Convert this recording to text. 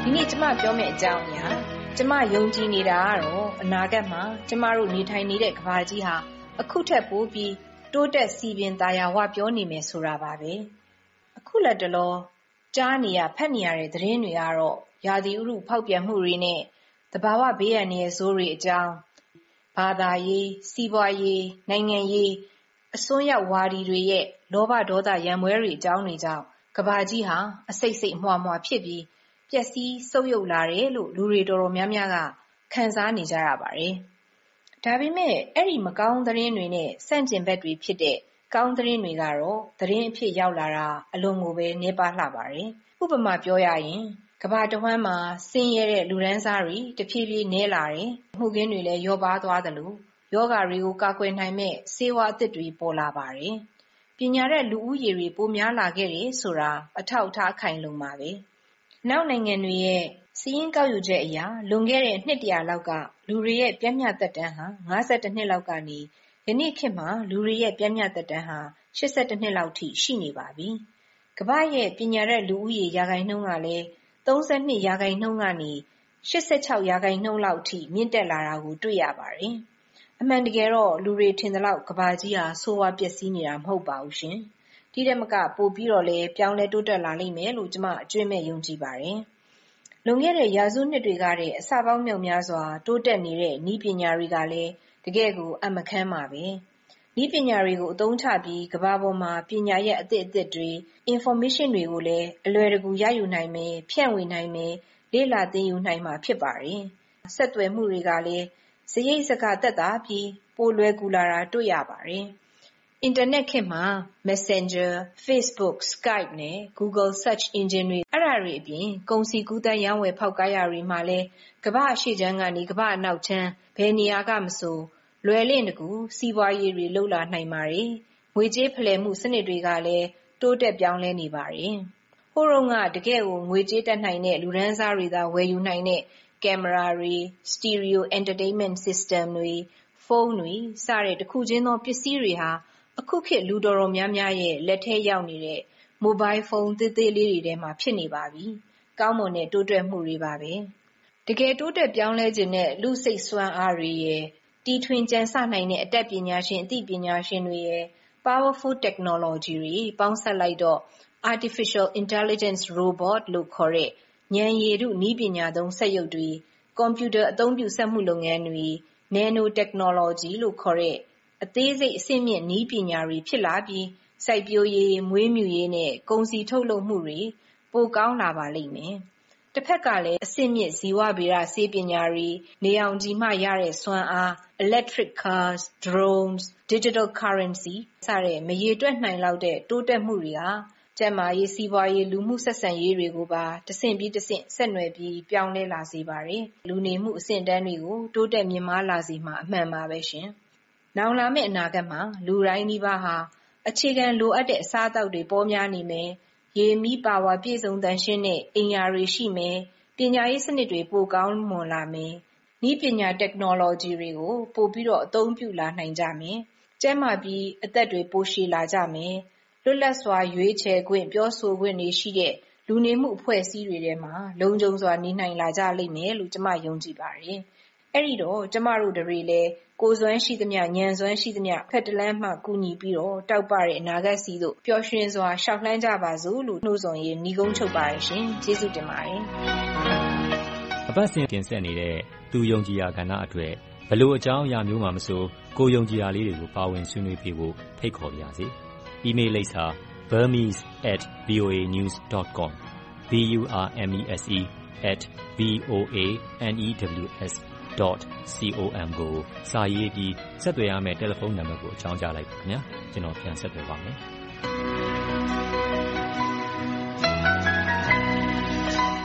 ဒီနေ့ကျမပြောမယ့်အကြောင်းအရာကျမယုံကြည်နေတာကတော့အနာဂတ်မှာကျမတို့နေထိုင်နေတဲ့ကမ္ဘာကြီးဟာအခုထက်ပိုပြီးတိုးတက်စီပင်သာယာဝပြောနေမယ်ဆိုတာပါပဲအခုလက်တလောကြားနေရဖတ်နေရတဲ့သတင်းတွေကတော့ရာသီဥတုဖောက်ပြန်မှုတွေနဲ့သဘာဝဘေးအန္တရာယ်ဆိုးတွေအကြောင်းဘာသာရေးစီးပွားရေးနိုင်ငံရေးအစွန်းရောက်ဝါဒီတွေရဲ့လောဘဒေါသရန်မွဲတွေအကြောင်းတွေကြောင့်ကမ္ဘာကြီးဟာအစိတ်စိတ်အမွှားမွှားဖြစ်ပြီးပျက်စီးဆုတ်ယုတ်လာတယ်လို့လူတွေတော်တော်များများကခံစားနေကြရပါတယ်။ဒါပေမဲ့အဲ့ဒီမကောင်းသတင်းတွေနဲ့ဆန့်ကျင်ဘက်တွေဖြစ်တဲ့ကောင်းသတင်းတွေကတော့သတင်းအဖြစ်ရောက်လာတာအလွန်ကိုပဲနှဲပါလှပါတယ်။ဥပမာပြောရရင်ကမ္ဘာတစ်ဝှမ်းမှာဆင်းရဲတဲ့လူဒန်းစားတွေတဖြည်းဖြည်းနည်းလာတယ်။မှုခင်းတွေလည်းလျော့ပါးသွားသလိုယောဂတွေကိုကာကွယ်နိုင်မဲ့ဆေးဝါးအသစ်တွေပေါ်လာပါတယ်။ပညာတတ်လူဦးရေတွေပိုများလာခဲ့တယ်ဆိုတာအထောက်အထားခိုင်လုံပါပဲ။နောက်နိုင်ငံတွေရဲ့စာရင်းကောက်ယူချက်အရလွန်ခဲ့တဲ့နှစ်တရာလောက်ကလူတွေရဲ့ပျမ်းမျှသက်တမ်းဟာ52နှစ်လောက်ကနေယနေ့ခေတ်မှာလူတွေရဲ့ပျမ်းမျှသက်တမ်းဟာ82နှစ်လောက်ထိရှိနေပါပြီ။ကမ္ဘာရဲ့ပညာတတ်လူဦးရေရာခိုင်နှုန်းကလည်း32ရာခိုင်နှုန်းကနေ86ရာခိုင်နှုန်းလောက်ထိမြင့်တက်လာတာကိုတွေ့ရပါတယ်။အမှန်တကယ်တော့လူတွေထင်သလောက်ကမ္ဘာကြီးဟာဆိုးဝါးပျက်စီးနေတာမဟုတ်ပါဘူးရှင်။ဒီတက်မကပို့ပြီးတော့လည်းပြောင်းလဲတိုးတက်လာလိမ့်မယ်လို့ကျမအကျွမ်းမဲ့ယုံကြည်ပါတယ်။လွန်ခဲ့တဲ့ရာစုနှစ်တွေကတည်းကအစပေါင်းမြောက်များစွာတိုးတက်နေတဲ့နည်းပညာတွေကလည်းတကယ့်ကိုအမခမ်းပါပဲ။နည်းပညာတွေကိုအသုံးချပြီးကမ္ဘာပေါ်မှာပညာရဲ့အသစ်တွေ information တွေကိုလည်းအလွယ်တကူရယူနိုင်မယ်ဖြန့်ဝေနိုင်မယ်လေ့လာသင်ယူနိုင်မှာဖြစ်ပါတယ်။ဆက်သွယ်မှုတွေကလည်းစရိတ်စကသက်သာပြီးပိုလွယ်ကူလာတာတွေ့ရပါတယ်။အင်တာနက်ခေတ်မှာ Messenger, Facebook, Skype နဲ့ Google Search Engine တွေအဲ့ဒါတွေအပြင်ကုန်စည်ကူးသန်းရောင်းဝယ်ဖောက်ကားရတွေမှာလည်းကမ္ဘာအရှေ့ခြမ်းကနေကမ္ဘာအနောက်ခြမ်းဘယ်နေရာကမဆိုလွယ်လင့်တကူစီးပွားရေးတွေလှုပ်လာနိုင်ပါတယ်။ငွေကြေးဖလှယ်မှုစနစ်တွေကလည်းတိုးတက်ပြောင်းလဲနေပါတယ်။ဟိုတုန်းကတကယ့်ကိုငွေကြေးတတ်နိုင်တဲ့လူဒန်းစားတွေသာဝယ်ယူနိုင်တဲ့ကင်မရာတွေ Stereo Entertainment System တွေဖုန်းတွေစတဲ့တစ်ခုချင်းသောပစ္စည်းတွေဟာအခုခေတ်လူတော်များများရဲ့လက်ထဲရောက်နေတဲ့မိုဘိုင်းဖုန်းသေးသေးလေးတွေထဲမှာဖြစ်နေပါပြီ။ကောင်းမွန်တဲ့တိုးတက်မှုတွေပါပဲ။တကယ်တိုးတက်ပြောင်းလဲခြင်းနဲ့လူစိတ်စွမ်းအားတွေရဲ့တီထွင်ကြံစနိုင်တဲ့အတတ်ပညာရှင်အသိပညာရှင်တွေရဲ့ powerful technology တွေပေါင်းစပ်လိုက်တော့ artificial intelligence robot လို့ခေါ်တဲ့ဉာဏ်ရည်တုနည်းပညာသုံးစက်ရုပ်တွေကွန်ပျူတာအသုံးပြုစက်မှုလုပ်ငန်းတွေ nano technology လို့ခေါ်တဲ့အသေးစိတ်အဆင့်မြင့်နည်းပညာတွေဖြစ်လာပြီးစိုက်ပျိုးရေးမွေးမြူရေးနဲ့ကုန်စည်ထုတ်လုပ်မှုတွေပိုကောင်းလာပါလိမ့်မယ်။တစ်ဖက်ကလည်းအဆင့်မြင့်ဇီဝဗေဒဆေးပညာတွေနေအောင်ကြီးမှရတဲ့စွမ်းအား electric cars, drones, digital currency စတဲ့မရေတွက်နိုင်လောက်တဲ့တိုးတက်မှုတွေဟာကျန်းမာရေးစီးပွားရေးလူမှုဆက်ဆံရေးတွေကိုပါတစ်ဆင့်ပြီးတစ်ဆင့်ဆက်နွယ်ပြီးပြောင်းလဲလာစေပါတယ်။လူနေမှုအဆင့်အတန်းတွေကိုတိုးတက်မြင့်မားလာစေမှာအမှန်ပါပဲရှင်။နောင်လာမယ့်အနာဂတ်မှာလူတိုင်းနီးပါးဟာအခြေခံလိုအပ်တဲ့အစားအသောက်တွေပေါများနေမယ်။ရေမီးပါဝါပြည့်စုံသန့်ရှင်းတဲ့အိမ်ယာတွေရှိမယ်။ပညာရေးစနစ်တွေပိုကောင်းမွန်လာမယ်။နည်းပညာ technology တွေကိုပိုပြီးတော့အသုံးပြုလာနိုင်ကြမယ်။ကျန်းမာပြီးအသက်တွေပိုရှည်လာကြမယ်။လွတ်လပ်စွာရွေးချယ်ခွင့်ပြောဆိုခွင့်တွေရှိတဲ့လူနေမှုအဖွဲ့အစည်းတွေထဲမှာလုံခြုံစွာနေနိုင်လာကြလိမ့်မယ်လို့ကျမယုံကြည်ပါတယ်။အဲ့ဒီတော့ကျမတို့တွေလည်းကိုယ်စွမ်းရှိသမျှဉာဏ်စွမ်းရှိသမျှဖက်တလန်းမှကူညီပြီးတော့တောက်ပတဲ့အနာဂတ်စီသို့ပျော်ရွှင်စွာရှောက်လှမ်းကြပါစို့လို့နှိုးဆော်ရင်းညီကုန်းချုပ်ပါတယ်ရှင်။ကျေးဇူးတင်ပါတယ်။အပတ်စဉ်တင်ဆက်နေတဲ့သူယုံကြည်ရာကဏ္ဍအတွက်ဘလို့အကြောင်းအရာမျိုးမှမဆိုကိုယုံကြည်ရာလေးတွေကိုပါဝင်ဆွေးနွေးပြဖို့ဖိတ်ခေါ်ပါရစေ။ email လိပ်စာ burmese@voanews.com burmese@voanews.com ကိုစာရေးပြီးဆက်သွယ်ရမယ့်တယ်လီဖုန်းနံပါတ်ကိုအကြောင်းကြားလိုက်ပါခင်ဗျာကျွန်တော်ပြန်ဆက်သွယ်ပါမယ်